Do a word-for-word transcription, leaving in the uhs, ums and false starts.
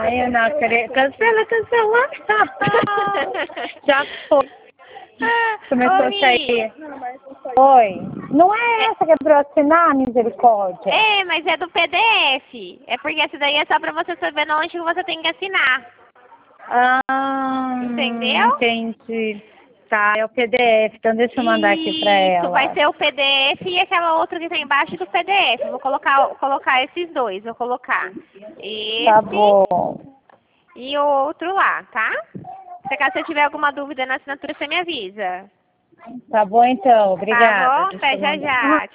Ai, eu não acredito. Cancela, cancela. Já foi. Começou Ô, a Mi, sair. Oi. Não é essa que é pra eu assinar, misericórdia? é, mas é do P D F. É porque essa daí é só pra você saber onde que você tem que assinar. Ah, Entendeu? entendi. Tá, é o P D F, então deixa eu mandar aqui pra ela. Isso, vai ser o P D F e aquela outra que tem embaixo do P D F. Eu vou colocar, colocar esses dois, vou colocar esse Tá bom. e o outro lá, tá? Se caso você tiver alguma dúvida na assinatura, você me avisa. Tá bom então, obrigada. Tá bom? Deixa Até eu já mandar. já.